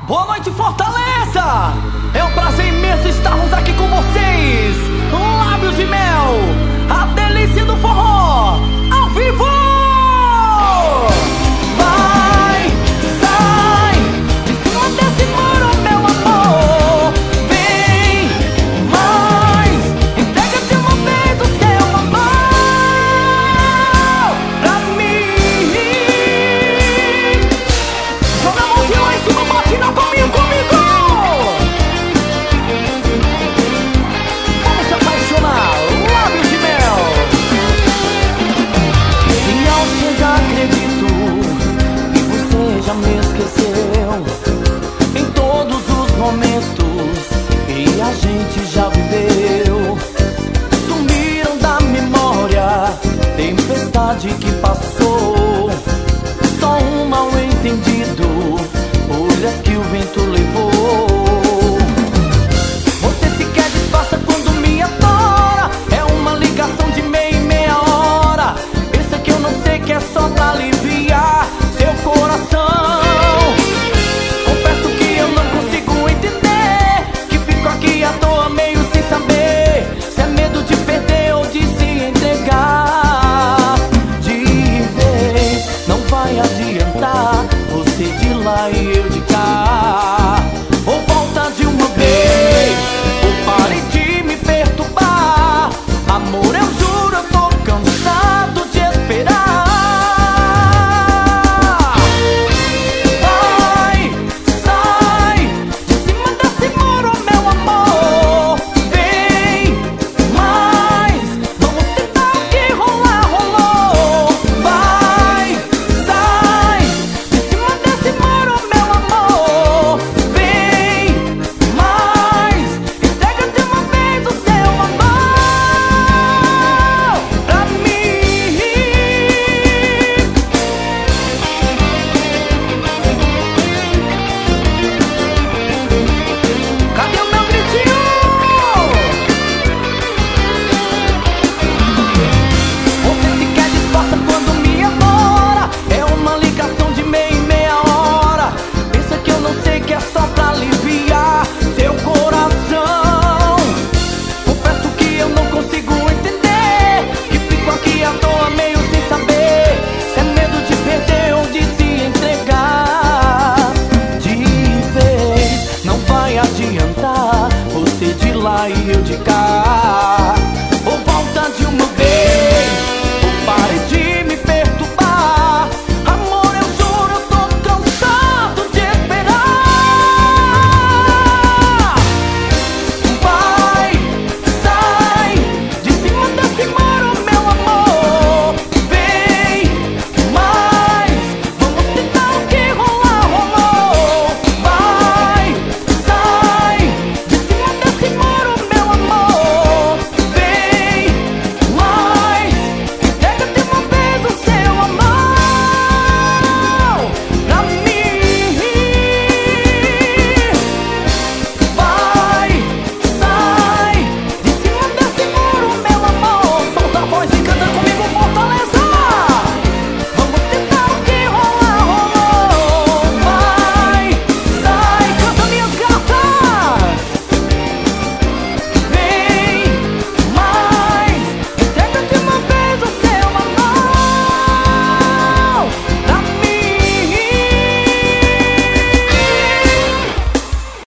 Boa noite, Fortaleza! É um prazer imenso estarmos aqui com vocês. Lábios de Mel, a delícia do forró, ao vivo! Vai, sai, de cima desse muro, meu amor. Vem mais, entrega de uma vez o seu amor pra mim. Joga a mãozinha lá em cima, bate na palminha comigo. Vamos se apaixonar, lábios de mel. E ao chegar acredito que você já me esqueceu. Em todos os momentos que a gente já viveu, sumiram da memória, tempestade que passou.